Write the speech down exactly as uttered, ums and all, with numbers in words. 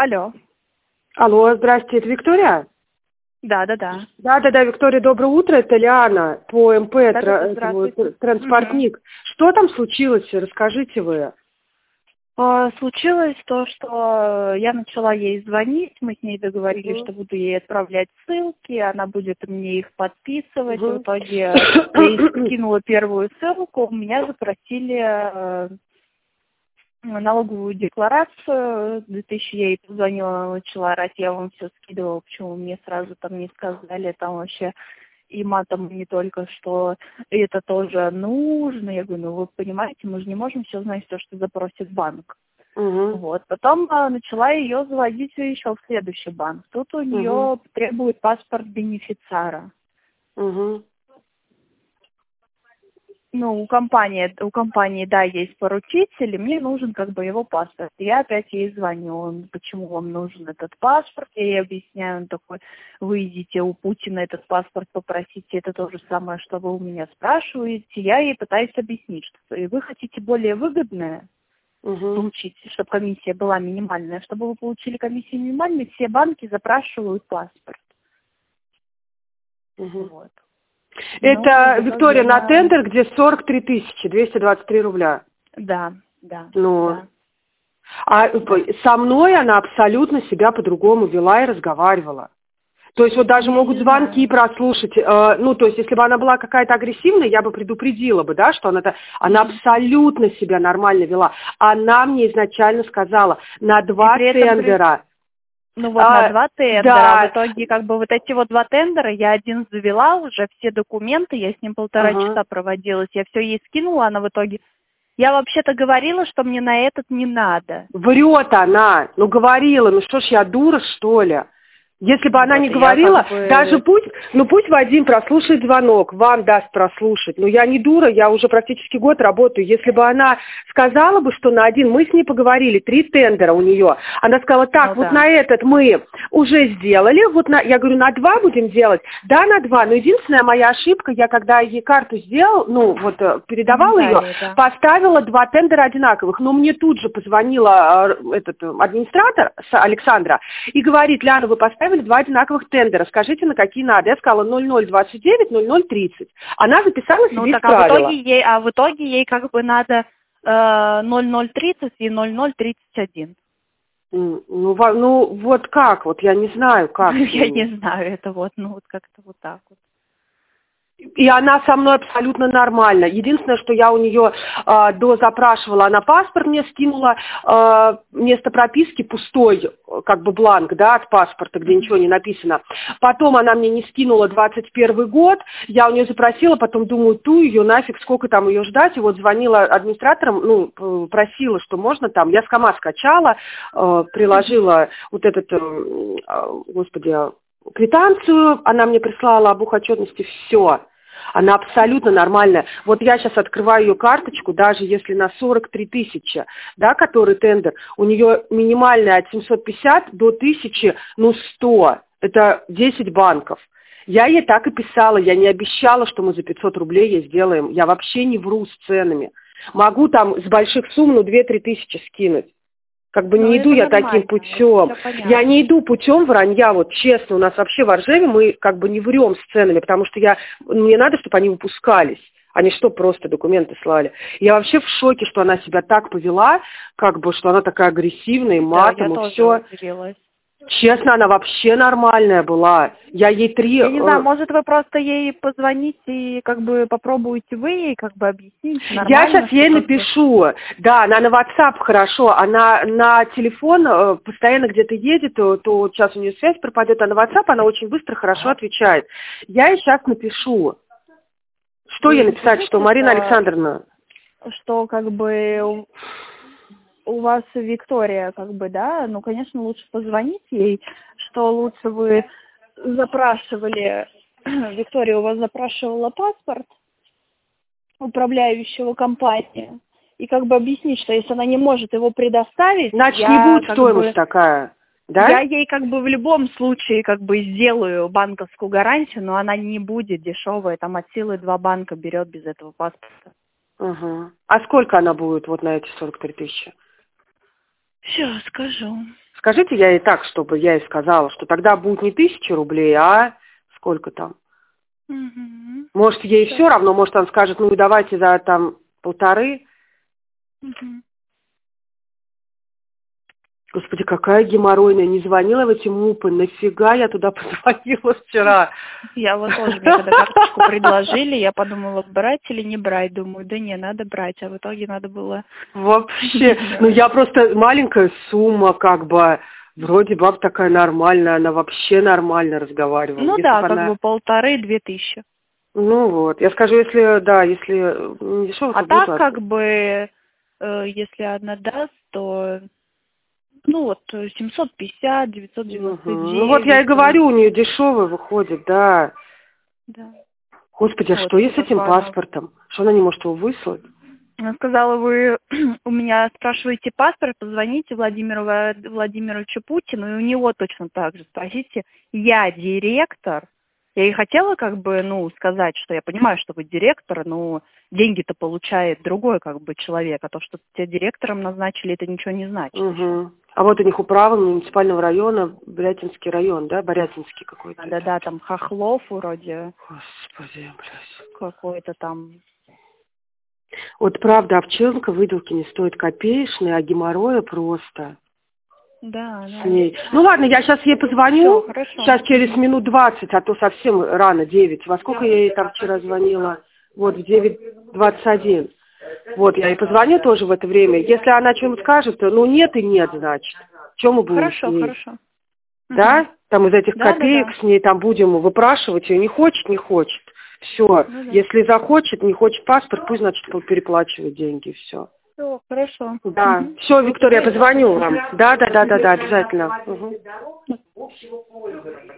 Алло. Алло, здрасте, это Виктория? Да, да, да. Да, да, да, Виктория, доброе утро, это Лиана по МП, Да, да, тра- да, этому, транспортник. Угу. Что там случилось, расскажите вы. А, Случилось то, что я начала ей звонить, мы с ней договорились, Угу. что буду ей отправлять ссылки, она будет мне их подписывать. Угу. В итоге я ей скинула первую ссылку, меня запросили э, налоговую декларацию, две тысячи я ей позвонила, начала орать, я вам все скидывала, почему мне сразу там не сказали, там вообще и матом не только, что это тоже нужно. Я говорю, ну вы понимаете, мы же не можем все знать, то, что запросит банк. Угу. Вот. Потом а, начала ее заводить еще в следующий банк. Тут у нее Угу. требует паспорт бенефициара. Угу. Ну, у компании, у компании, да, есть поручитель, и мне нужен как бы его паспорт. Я опять ей звоню, он, почему вам нужен этот паспорт, я ей объясняю, он такой, вы идите у Путина этот паспорт попросите, это то же самое, что вы у меня спрашиваете. Я ей пытаюсь объяснить, что и вы хотите более выгодное Угу. получить, чтобы комиссия была минимальная. Чтобы вы получили комиссию минимальную, все банки запрашивают паспорт. Угу. Вот. Это, Ну, Виктория, на она... тендер, где сорок три тысячи двести двадцать три рубля. Да, да, Ну, да. а Да. со мной она абсолютно себя по-другому вела и разговаривала. То есть вот даже Я могут не звонки знаю. прослушать, э, ну, то есть если бы она была какая-то агрессивная, я бы предупредила бы, да, что она, она Mm-hmm. абсолютно себя нормально вела. Она мне изначально сказала, на два тендера. Ну вот на А, два тендера, да. а в итоге как бы вот эти вот два тендера, я один завела уже, все документы, я с ним полтора Ага. часа проводилась, я все ей скинула, она в итоге... Я вообще-то говорила, что мне на этот не надо. Врет она, ну говорила, ну что ж я дура, что ли? Если бы она Вот, не и я говорила, как бы... даже пусть, ну пусть Вадим прослушает звонок, вам даст прослушать. Но я не дура, я уже практически год работаю. Если бы она сказала бы, что на один, мы с ней поговорили, три тендера у нее. Она сказала, так, Ну вот да. на этот мы уже сделали, вот на, я говорю, на два будем делать? Да, на два, но единственная моя ошибка, я когда ей карту сделал, ну вот передавала ее, Да. поставила два тендера одинаковых. Но мне тут же позвонила э, этот администратор Александра и говорит, Ляна, вы поставили два одинаковых тендера, скажите, на какие надо. Я сказала ноль ноль двадцать девять, ноль ноль тридцать. Она записала себе, Ну так, а в итоге ей, а в итоге ей как бы надо э, ноль ноль тридцать и ноль ноль тридцать один. Ну, ну, вот как, вот я не знаю, как. Я не знаю, это вот, ну вот как-то вот так вот. И она со мной абсолютно нормально. Единственное, что я у нее э, дозапрашивала, она паспорт мне скинула, э, место прописки пустой, как бы бланк, да, от паспорта, где ничего не написано. Потом она мне не скинула двадцать первый год, я у нее запросила, потом думаю, ту ее нафиг, сколько там ее ждать. И вот звонила администраторам, ну, просила, что можно там. Я с КамАЗ скачала, э, приложила вот этот, э, господи, квитанцию, она мне прислала об отчетности, все. Она абсолютно нормальная. Вот я сейчас открываю ее карточку, даже если на сорок три тысячи, да, который тендер, у нее минимальная от семьсот пятьдесят до тысячи, ну, сто. Это десять банков. Я ей так и писала, я не обещала, что мы за пятьсот рублей ей сделаем. Я вообще не вру с ценами. Могу там с больших сумм, ну, две-три тысячи скинуть. Как бы ну, не иду я нормально. таким путем. Я не иду путем вранья, вот честно, у нас вообще в Оржеве мы как бы не врем с ценами, потому что я, мне надо, чтобы они выпускались, а не что просто документы слали. Я вообще в шоке, что она себя так повела, как бы, что она такая агрессивная, и матом, да, и все. Удивилась. Честно, она вообще нормальная была. Я ей три... Я не знаю, может вы просто ей позвоните и как бы попробуете вы ей как бы объяснить нормально. Я сейчас ей напишу. Бы... Да, она на WhatsApp хорошо, она на телефон э, постоянно где-то едет, то, то сейчас у нее связь пропадет, а на WhatsApp она очень быстро, хорошо отвечает. Я ей сейчас напишу. Что вы ей написать, напишите, что Марина что, Александровна? Что как бы... У вас Виктория, как бы, да, ну, конечно, лучше позвонить ей, что лучше вы запрашивали, Виктория у вас запрашивала паспорт управляющего компании, и как бы объяснить, что если она не может его предоставить, Значит, я, не будет как стоимость бы, такая, да? Я ей как бы в любом случае как бы сделаю банковскую гарантию, но она не будет дешевая, там от силы два банка берет без этого паспорта. Угу. А сколько она будет вот на эти сорок три тысячи? Сейчас скажу. Скажите я ей так, чтобы я ей сказала, что тогда будет не тысяча рублей, а сколько там? Угу. Может, ей Да. все равно, может, она скажет, ну, давайте за там полторы. Угу. Господи, какая геморройная, не звонила в эти мупы, нафига я туда позвонила вчера? Я вот тоже, мне когда карточку предложили, я подумала, брать или не брать, думаю, да не, надо брать, а в итоге надо было... Вообще, ну я просто, маленькая сумма, как бы, вроде баб такая нормальная, она вообще нормально разговаривала. Ну Если да, бы как она... бы полторы-две тысячи. Ну вот, я скажу, если, да, если не дешево, А то будет так, ладно. как бы, э, если она даст, то, ну вот, семьсот пятьдесят, девятьсот девяносто Угу. девять. Ну вот я и говорю, у нее дешевая выходит, да. Да. Господи, а Вот, что есть с типа этим звонок. паспортом? Что она не может его выслать? Она сказала, вы у меня спрашиваете паспорт, позвоните Владимиру Ва- Владимировичу Путину, и у него точно так же спросите, я директор. Я ей хотела как бы, ну, сказать, что я понимаю, что вы директор, но деньги-то получает другой как бы человек, а то, что тебя директором назначили, это ничего не значит Угу. еще. А вот у них управа муниципального района, Брятинский район, да, Борятинский какой-то. Да-да, там Хохлов вроде Господи, блядь. какой-то там. Вот правда, овчинка выделки не стоит копеечной, а геморроя просто Да, с да. ней. Ну ладно, я сейчас ей позвоню, Все, хорошо. сейчас через минут двадцать, а то совсем рано, девять. Во сколько я ей там вчера звонила? Вот в девять двадцать один. Вот, я ей позвоню тоже в это время. Если она что-нибудь скажет, то ну нет и нет, значит. Чем мы будем Хорошо, с ней? хорошо. Да? Угу. Там из этих Да, копеек да, да. с ней там будем выпрашивать ее. Не хочет, не хочет. Все. Ну, да. Если захочет, не хочет паспорт, пусть, значит, переплачивает деньги. Все. Все, хорошо. Да. Угу. Все, Виктория, я позвоню вам. Да, да, да, да, да, обязательно. Угу.